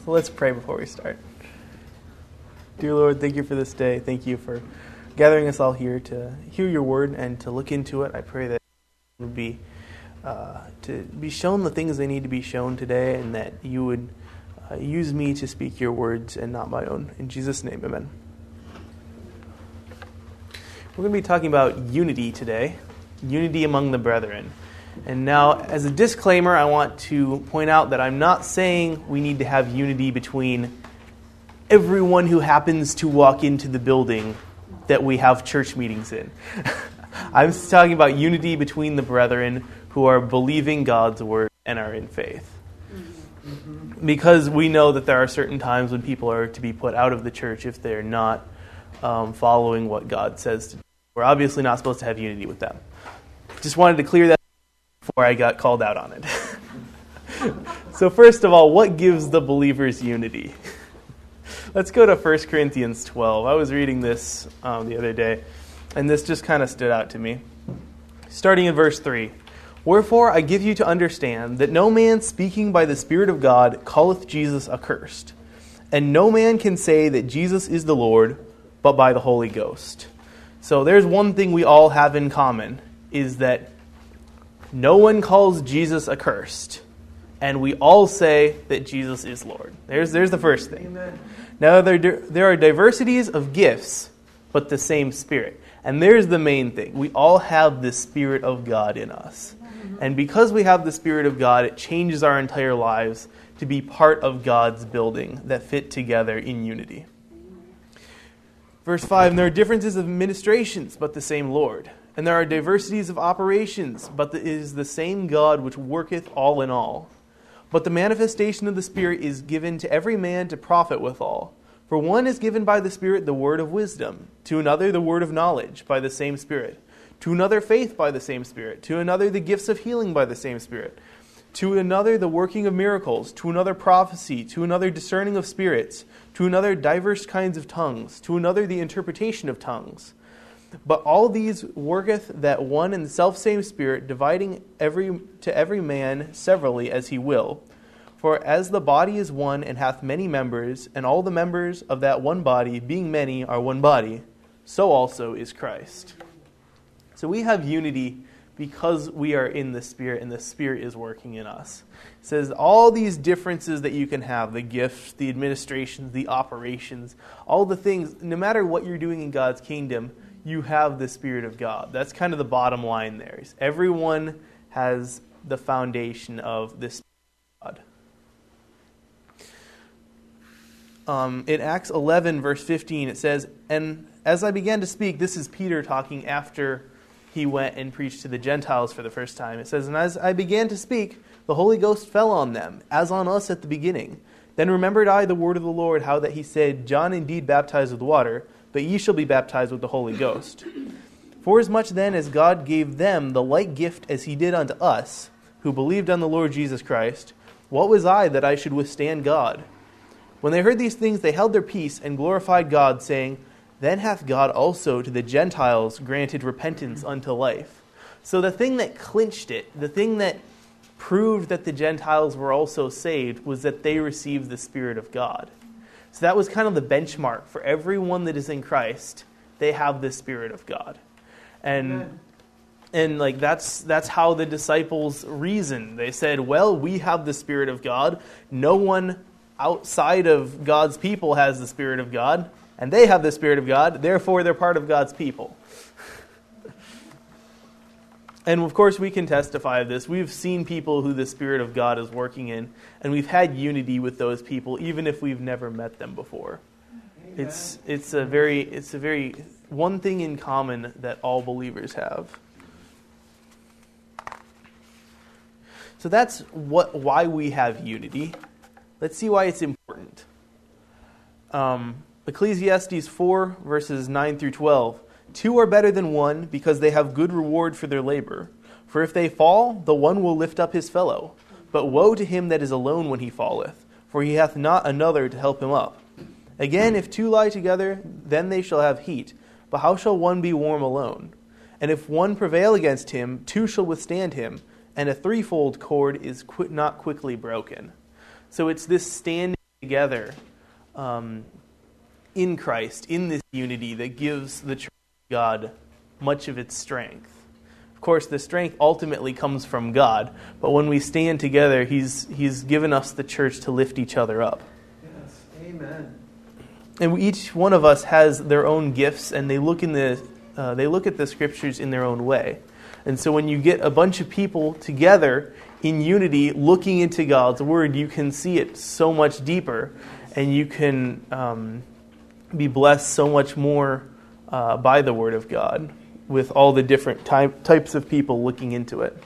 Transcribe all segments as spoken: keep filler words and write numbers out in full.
So let's pray before we start. Dear Lord, thank you for this day. Thank you for gathering us all here to hear your word and to look into it. I pray that it would be uh, to be shown the things they need to be shown today, and that you would uh, use me to speak your words and not my own. In Jesus' name, amen. We're going to be talking about unity today, unity among the brethren. And now, as a disclaimer, I want to point out that I'm not saying we need to have unity between everyone who happens to walk into the building that we have church meetings in. I'm talking about unity between the brethren who are believing God's word and are in faith. Because we know that there are certain times when people are to be put out of the church if they're not um, following what God says to do. We're obviously not supposed to have unity with them. Just wanted to clear that before I got called out on it. So first of all, what gives the believers unity? Let's go to First Corinthians twelve. I was reading this um, the other day, and this just kind of stood out to me. Starting in verse three. Wherefore I give you to understand that no man speaking by the Spirit of God calleth Jesus accursed, and no man can say that Jesus is the Lord but by the Holy Ghost. So there's one thing we all have in common, is that no one calls Jesus accursed, and we all say that Jesus is Lord. There's there's the first thing. Amen. Now there there are diversities of gifts, but the same Spirit. And there's the main thing. We all have the Spirit of God in us. And because we have the Spirit of God, it changes our entire lives to be part of God's building that fit together in unity. Verse five, and there are differences of administrations, but the same Lord. And there are diversities of operations, but it is the same God which worketh all in all. But the manifestation of the Spirit is given to every man to profit withal. For one is given by the Spirit the word of wisdom, to another the word of knowledge by the same Spirit, to another faith by the same Spirit, to another the gifts of healing by the same Spirit, to another the working of miracles, to another prophecy, to another discerning of spirits, to another diverse kinds of tongues, to another the interpretation of tongues. But all these worketh that one and the selfsame Spirit, dividing every to every man severally as he will. For as the body is one and hath many members, and all the members of that one body, being many, are one body, so also is Christ. So we have unity because we are in the Spirit, and the Spirit is working in us. It says all these differences that you can have, the gifts, the administrations, the operations, all the things, no matter what you're doing in God's kingdom, you have the Spirit of God. That's kind of the bottom line there. Everyone has the foundation of the Spirit of God. Um, in Acts eleven, verse fifteen, it says, and as I began to speak, this is Peter talking after he went and preached to the Gentiles for the first time. It says, and as I began to speak, the Holy Ghost fell on them, as on us at the beginning. Then remembered I the word of the Lord, how that he said, John indeed baptized with water, but ye shall be baptized with the Holy Ghost. Forasmuch then as God gave them the like gift as he did unto us, who believed on the Lord Jesus Christ, what was I that I should withstand God? When they heard these things, they held their peace and glorified God, saying, then hath God also to the Gentiles granted repentance unto life. So the thing that clinched it, the thing that proved that the Gentiles were also saved, was that they received the Spirit of God. So that was kind of the benchmark for everyone that is in Christ. They have the Spirit of God. And Amen. and like that's that's how the disciples reasoned. They said, well, we have the Spirit of God. No one outside of God's people has the Spirit of God. And they have the Spirit of God. Therefore, they're part of God's people. And of course, we can testify of this. We've seen people who the Spirit of God is working in, and we've had unity with those people, even if we've never met them before. Amen. It's it's a very it's a very one thing in common that all believers have. So that's what why we have unity. Let's see why it's important. Um, Ecclesiastes four verses nine through twelve. Two are better than one, because they have good reward for their labor. For if they fall, the one will lift up his fellow. But woe to him that is alone when he falleth, for he hath not another to help him up. Again, if two lie together, then they shall have heat. But how shall one be warm alone? And if one prevail against him, two shall withstand him. And a threefold cord is qu- not quickly broken. So it's this standing together um, in Christ, in this unity that gives the church of God much of its strength. Of course, the strength ultimately comes from God, but when we stand together, He's He's given us the church to lift each other up. Yes, amen. And we, each one of us has their own gifts, and they look in the uh, they look at the scriptures in their own way. And so, when you get a bunch of people together in unity, looking into God's Word, you can see it so much deeper, and you can um, be blessed so much more uh, by the Word of God, with all the different type, types of people looking into it.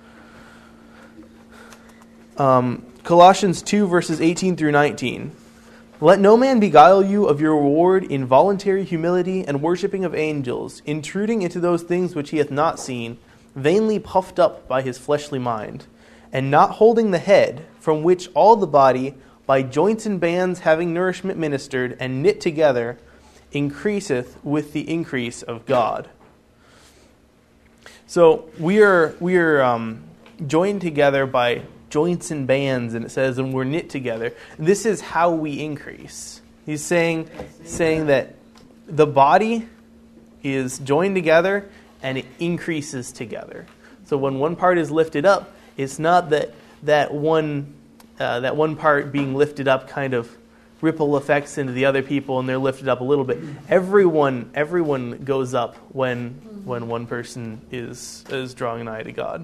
Um, Colossians two, verses eighteen through nineteen. Let no man beguile you of your reward in voluntary humility and worshipping of angels, intruding into those things which he hath not seen, vainly puffed up by his fleshly mind, and not holding the head, from which all the body, by joints and bands having nourishment ministered, and knit together, increaseth with the increase of God. So we are we are um, joined together by joints and bands, and it says, and we're knit together. This is how we increase. He's saying saying that the body is joined together and it increases together. So when one part is lifted up, it's not that that one uh, that one part being lifted up kind of ripple effects into the other people, and they're lifted up a little bit. Everyone everyone goes up when when one person is is drawing nigh to God.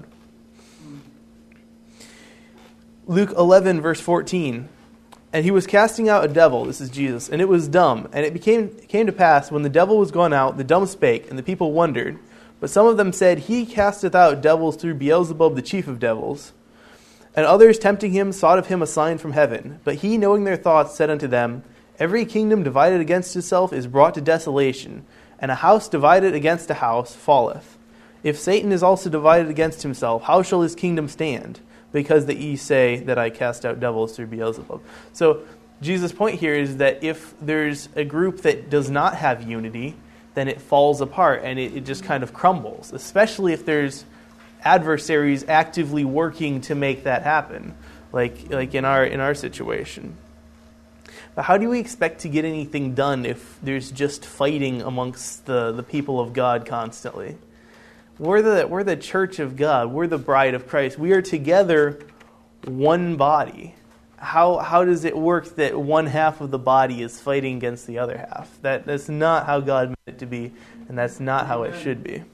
Luke eleven, verse fourteen. And he was casting out a devil, this is Jesus, and it was dumb. And it became came to pass, when the devil was gone out, the dumb spake, and the people wondered. But some of them said, He casteth out devils through Beelzebub, the chief of devils. And others, tempting him, sought of him a sign from heaven. But he, knowing their thoughts, said unto them, Every kingdom divided against itself is brought to desolation, and a house divided against a house falleth. If Satan is also divided against himself, how shall his kingdom stand? Because that ye say that I cast out devils through Beelzebub. So Jesus' point here is that if there's a group that does not have unity, then it falls apart and it, it just kind of crumbles, especially if there's adversaries actively working to make that happen, like like in our in our situation. But how do we expect to get anything done if there's just fighting amongst the, the people of God constantly? We're the we're the church of God. We're the bride of Christ. We are together one body. How how does it work that one half of the body is fighting against the other half? That that's not how God meant it to be, and that's not how it should be.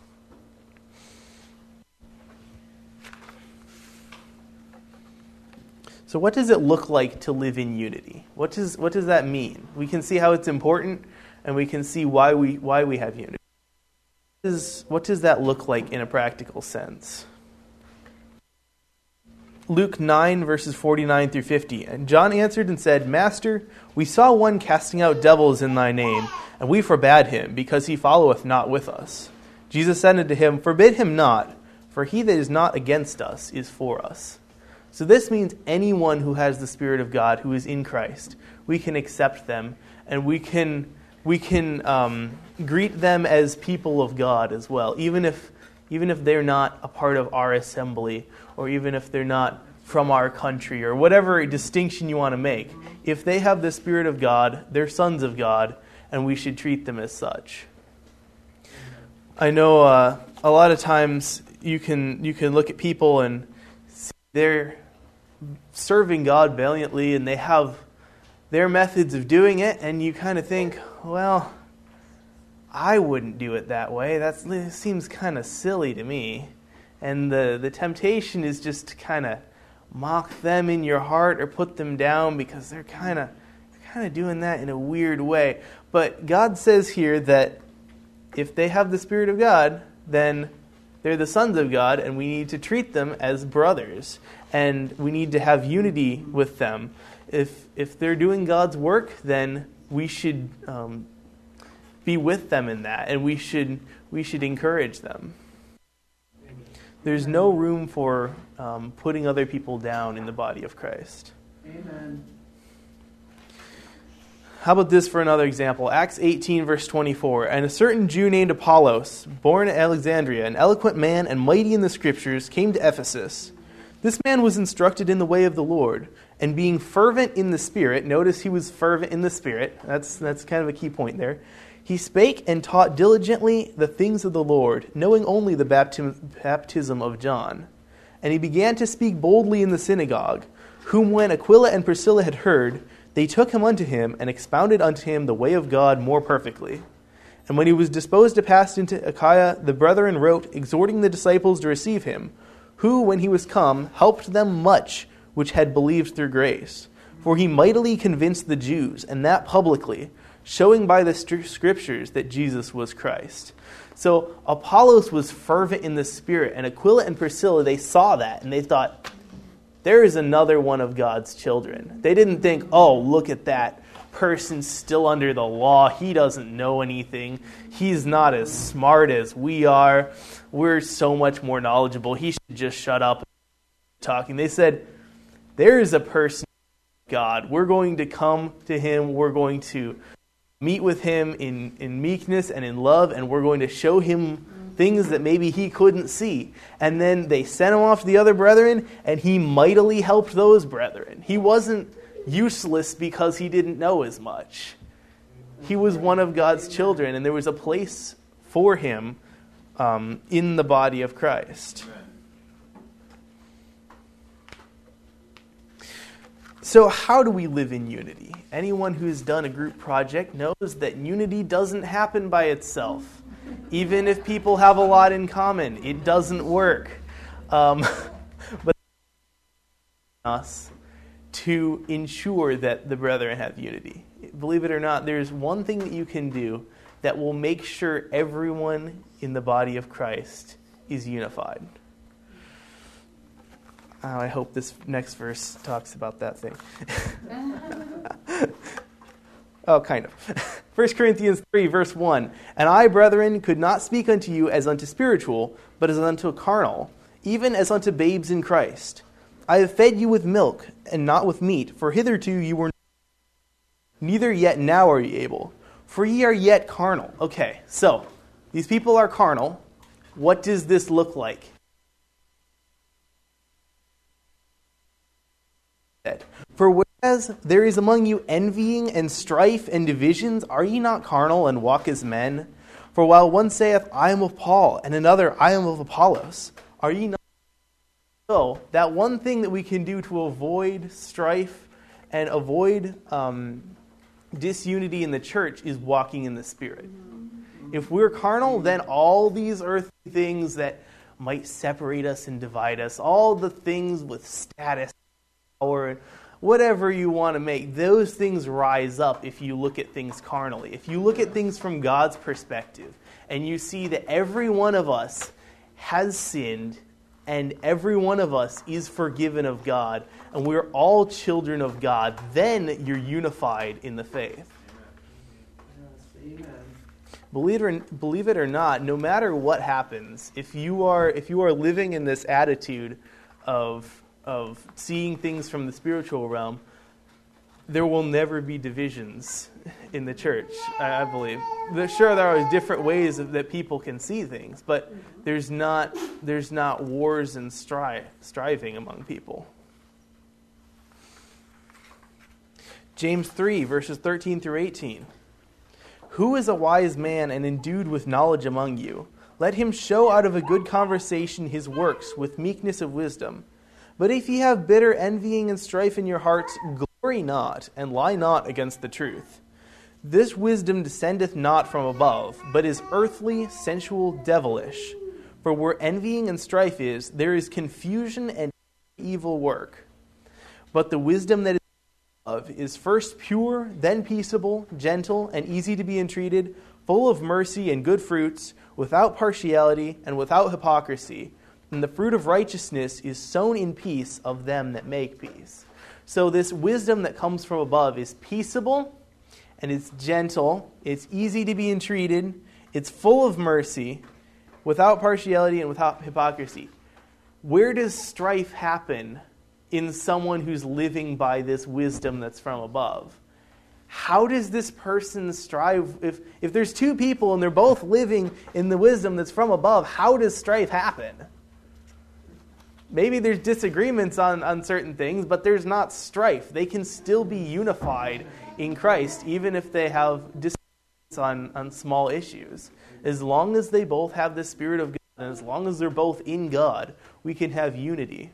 So what does it look like to live in unity? What does what does that mean? We can see how it's important, and we can see why we why we have unity. What does, what does that look like in a practical sense? Luke nine, verses forty-nine through fifty. And John answered and said, Master, we saw one casting out devils in thy name, and we forbade him, because he followeth not with us. Jesus said unto him, Forbid him not, for he that is not against us is for us. So this means anyone who has the Spirit of God, who is in Christ, we can accept them, and we can we can um, greet them as people of God as well, even if even if they're not a part of our assembly, or even if they're not from our country, or whatever distinction you want to make. If they have the Spirit of God, they're sons of God, and we should treat them as such. I know uh, a lot of times you can you can look at people and see they're serving God valiantly, and they have their methods of doing it, and you kind of think, well, I wouldn't do it that way. That's, it seems kind of silly to me. And the, the temptation is just to kind of mock them in your heart or put them down because they're kind of kind of doing that in a weird way. But God says here that if they have the Spirit of God, then they're the sons of God, and we need to treat them as brothers. And we need to have unity with them. If if they're doing God's work, then we should um, be with them in that, and we should we should encourage them. There's no room for um, putting other people down in the body of Christ. Amen. How about this for another example? Acts eighteen, verse twenty-four. And a certain Jew named Apollos, born at Alexandria, an eloquent man and mighty in the Scriptures, came to Ephesus. This man was instructed in the way of the Lord, and being fervent in the Spirit," notice he was fervent in the Spirit, that's, that's kind of a key point there, "he spake and taught diligently the things of the Lord, knowing only the baptism, baptism of John. And he began to speak boldly in the synagogue, whom when Aquila and Priscilla had heard, they took him unto him, and expounded unto him the way of God more perfectly. And when he was disposed to pass into Achaia, the brethren wrote, exhorting the disciples to receive him, who, when he was come, helped them much which had believed through grace. For he mightily convinced the Jews, and that publicly, showing by the scriptures that Jesus was Christ." So Apollos was fervent in the Spirit, and Aquila and Priscilla, they saw that, and they thought, there is another one of God's children. They didn't think, oh, look at that person still under the law. He doesn't know anything. He's not as smart as we are. We're so much more knowledgeable. He should just shut up and talking. They said, there is a person, God. We're going to come to him. We're going to meet with him in, in meekness and in love, and we're going to show him things that maybe he couldn't see. And then they sent him off to the other brethren, and he mightily helped those brethren. He wasn't useless because he didn't know as much. He was one of God's children, and there was a place for him um, in the body of Christ. So how do we live in unity? Anyone who's done a group project knows that unity doesn't happen by itself. Even if people have a lot in common, it doesn't work. Um, but us to ensure that the brethren have unity. Believe it or not, there's one thing that you can do that will make sure everyone in the body of Christ is unified. Oh, I hope this next verse talks about that thing. Oh, kind of. First Corinthians three, verse one. "And I, brethren, could not speak unto you as unto spiritual, but as unto carnal, even as unto babes in Christ. I have fed you with milk, and not with meat, for hitherto you were not, neither yet now are ye able. For ye are yet carnal." Okay, so, these people are carnal. What does this look like? "For whereas there is among you envying and strife and divisions, are ye not carnal and walk as men? For while one saith, I am of Paul, and another, I am of Apollos, are ye not?" So, that one thing that we can do to avoid strife and avoid um, disunity in the church is walking in the Spirit. If we're carnal, then all these earthly things that might separate us and divide us, all the things with status, or whatever you want to make, those things rise up if you look at things carnally. If you look at things from God's perspective, and you see that every one of us has sinned, and every one of us is forgiven of God, and we're all children of God, then you're unified in the faith. Amen. Believe it, or, believe it or not, no matter what happens, if you are if you are living in this attitude of of seeing things from the spiritual realm, there will never be divisions in the church, I, I believe. There, sure, there are different ways of, that people can see things, but there's not there's not wars and strife, striving among people. James three, verses thirteen through eighteen. "Who is a wise man and endued with knowledge among you? Let him show out of a good conversation his works with meekness of wisdom. But if ye have bitter envying and strife in your hearts, glory not, and lie not against the truth. This wisdom descendeth not from above, but is earthly, sensual, devilish. For where envying and strife is, there is confusion and evil work. But the wisdom that is above is first pure, then peaceable, gentle, and easy to be entreated, full of mercy and good fruits, without partiality and without hypocrisy. And the fruit of righteousness is sown in peace of them that make peace." So this wisdom that comes from above is peaceable, and it's gentle, it's easy to be entreated, it's full of mercy, without partiality and without hypocrisy. Where does strife happen in someone who's living by this wisdom that's from above? How does this person strive? If, if there's two people and they're both living in the wisdom that's from above, how does strife happen? maybe there's disagreements on, on certain things, but there's not strife. They can still be unified in Christ, even if they have disagreements on, on small issues. As long as they both have the Spirit of God, and as long as they're both in God, we can have unity.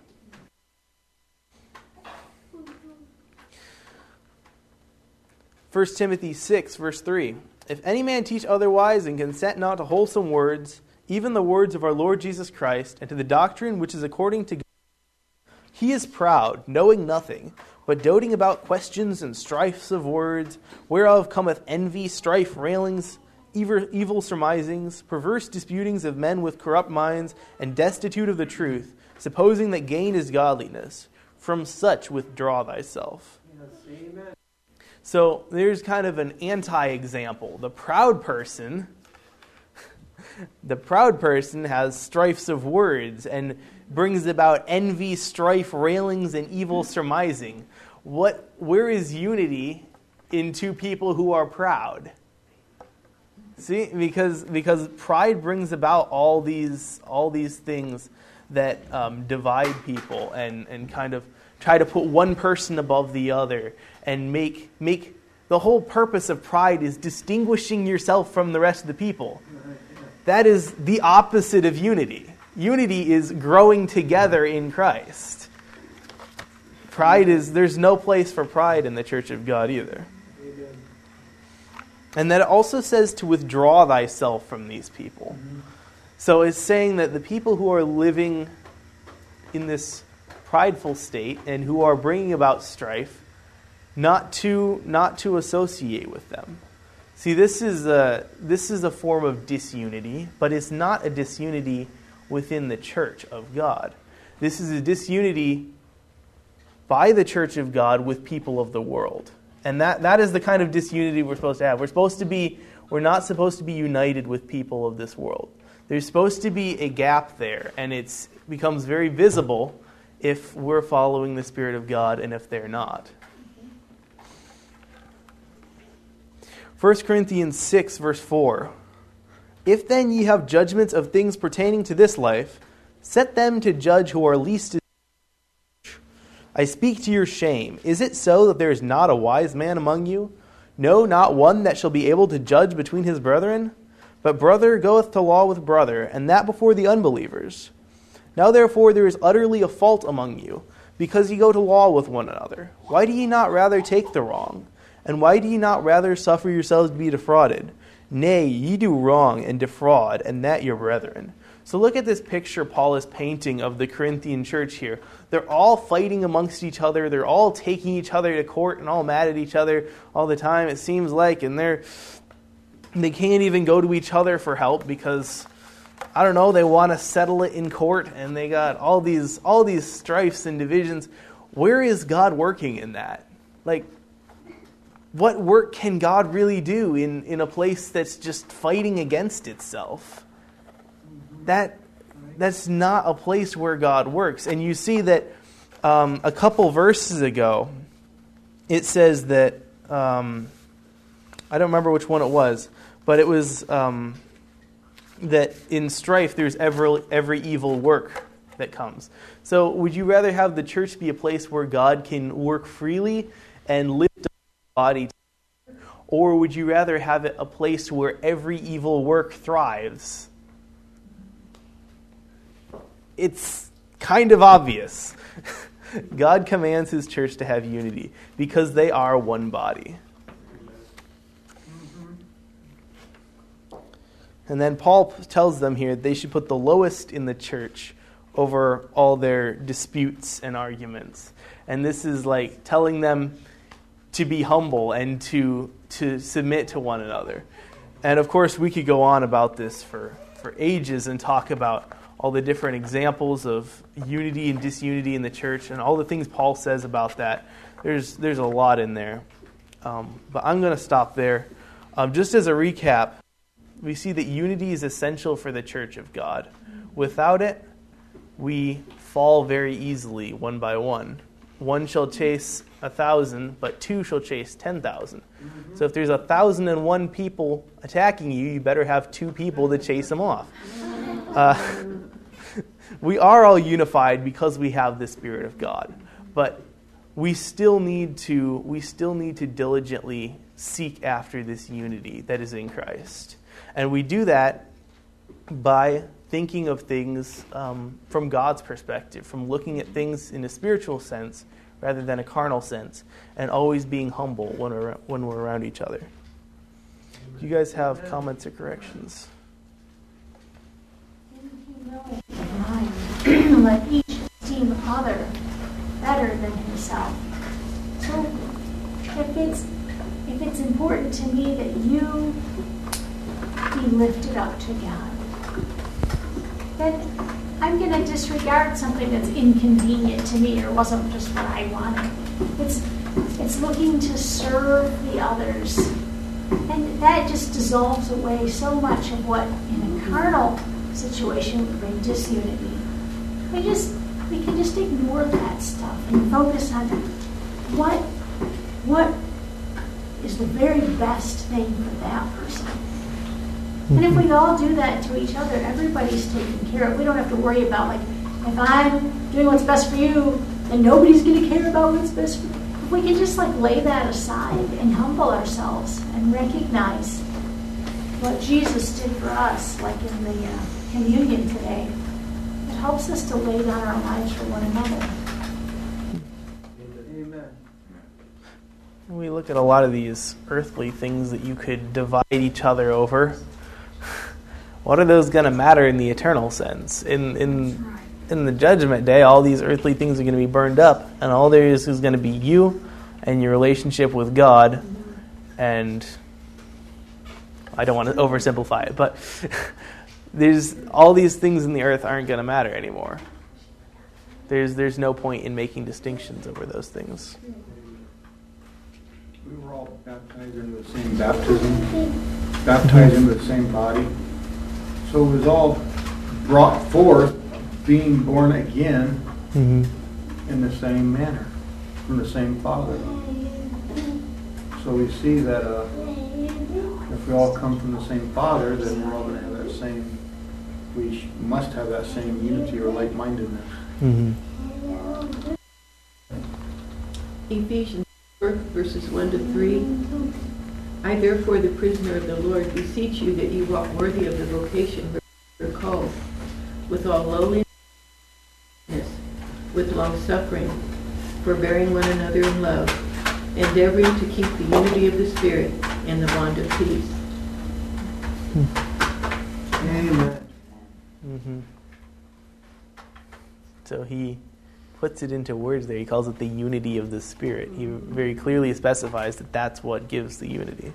First Timothy six, verse three. If any man teach otherwise and consent not to wholesome words, even the words of our Lord Jesus Christ, and to the doctrine which is according to God, he is proud, knowing nothing, but doting about questions and strifes of words, whereof cometh envy, strife, railings, evil, evil surmisings, perverse disputings of men with corrupt minds, and destitute of the truth, supposing that gain is godliness. From such withdraw thyself. Yes, amen. So there's kind of an anti-example. The proud person, the proud person has strifes of words and brings about envy, strife, railings, and evil surmising. What? Where is unity in two people who are proud? See, because because pride brings about all these all these things that um, divide people and, and kind of try to put one person above the other and make make the whole purpose of pride is distinguishing yourself from the rest of the people. That is the opposite of unity. Unity is growing together in Christ. Pride is, there's no place for pride in the church of God either. Amen. And that it also says to withdraw thyself from these people. Mm-hmm. So it's saying that the people who are living in this prideful state and who are bringing about strife, not to not to associate with them. See, this is a this is a form of disunity, but it's not a disunity within the church of God. This is a disunity by the church of God with people of the world. And that, that is the kind of disunity we're supposed to have. We're supposed to be we're not supposed to be united with people of this world. There's supposed to be a gap there, and it becomes very visible if we're following the Spirit of God and if they're not. First Corinthians six, verse four. If then ye have judgments of things pertaining to this life, set them to judge who are least. I speak to your shame. Is it so that there is not a wise man among you? No, not one that shall be able to judge between his brethren? But brother goeth to law with brother, and that before the unbelievers. Now therefore there is utterly a fault among you, because ye go to law with one another. Why do ye not rather take the wrong? And why do ye not rather suffer yourselves to be defrauded? Nay, ye do wrong and defraud, and that your brethren. So look at this picture Paul is painting of the Corinthian church here. They're all fighting amongst each other. They're all taking each other to court and all mad at each other all the time, it seems like. And they're they can't even go to each other for help because, I don't know, they want to settle it in court. And they got all these all these strifes and divisions. Where is God working in that? Like, what work can God really do in, in a place that's just fighting against itself? That that's not a place where God works. And you see that um, a couple verses ago, it says that, um, I don't remember which one it was, but it was um, that in strife there's every, every evil work that comes. So would you rather have the church be a place where God can work freely and lift up the body, or would you rather have it a place where every evil work thrives? It's kind of obvious. God commands his church to have unity because they are one body. And then Paul tells them here they should put the lowest in the church over all their disputes and arguments. And this is like telling them to be humble and to to submit to one another. And of course we could go on about this for, for ages and talk about all the different examples of unity and disunity in the church and all the things Paul says about that. There's there's a lot in there. Um, but I'm going to stop there. Um, just as a recap, we see that unity is essential for the church of God. Without it, we fall very easily one by one. One shall chase a thousand, but two shall chase ten thousand. Mm-hmm. So if there's a thousand and one people attacking you, you better have two people to chase them off. Uh, we are all unified because we have the Spirit of God. But we still need to we still need to diligently seek after this unity that is in Christ. And we do that by thinking of things um, from God's perspective, from looking at things in a spiritual sense rather than a carnal sense, and always being humble when we're, when we're around each other. Do you guys have comments or corrections? Let each esteem other better than himself. So if it's if it's important to me that you be lifted up to God, then I'm going to disregard something that's inconvenient to me or wasn't just what I wanted. It's it's looking to serve the others. And that just dissolves away so much of what in a carnal situation would bring disunity. We just we can just ignore that stuff and focus on what what is the very best thing for that person. And if we all do that to each other, everybody's taken care of. We don't have to worry about, like, if I'm doing what's best for you, then nobody's going to care about what's best for you. If we can just, like, lay that aside and humble ourselves and recognize what Jesus did for us, like in the uh, communion today, it helps us to lay down our lives for one another. Amen. We look at a lot of these earthly things that you could divide each other over. What are those going to matter in the eternal sense? In in in the judgment day, all these earthly things are going to be burned up, and all there is is going to be you and your relationship with God. And I don't want to oversimplify it, but there's all these things in the earth aren't going to matter anymore. There's there's no point in making distinctions over those things. We were all baptized into the same baptism, baptized into the same body. So it was all brought forth, being born again Mm-hmm. in the same manner, from the same Father. So we see that uh, if we all come from the same Father, then we're all going to have that same, we sh- must have that same unity or like-mindedness. Mm-hmm. Ephesians four, verses one to three. I, therefore, the prisoner of the Lord, beseech you that you walk worthy of the vocation where you are called, with all lowliness, with long-suffering, forbearing one another in love, endeavoring to keep the unity of the Spirit in the bond of peace. Amen. Mm-hmm. So he puts it into words there. He calls it the unity of the Spirit. He very clearly specifies that that's what gives the unity.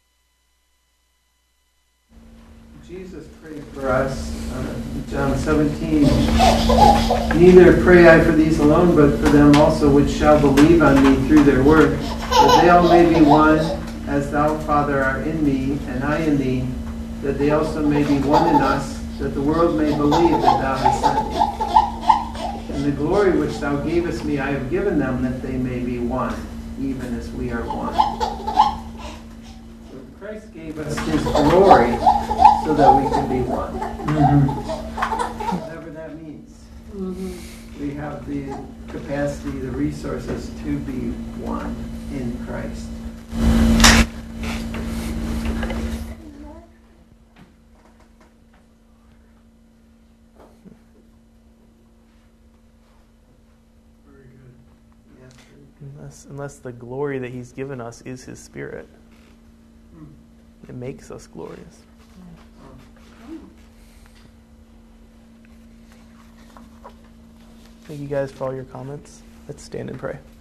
Jesus prayed for us, uh, John seventeen. Neither pray I for these alone, but for them also which shall believe on me through their word, that they all may be one, as thou, Father, art in me, and I in thee, that they also may be one in us, that the world may believe that thou hast sent me. And the glory which thou gavest me I have given them, that they may be one, even as we are one. So Christ gave us his glory so that we can be one. Mm-hmm. Whatever that means. Mm-hmm. We have the capacity, the resources to be one in Christ. Unless, unless the glory that he's given us is his Spirit. It makes us glorious. Thank you guys for all your comments. Let's stand and pray.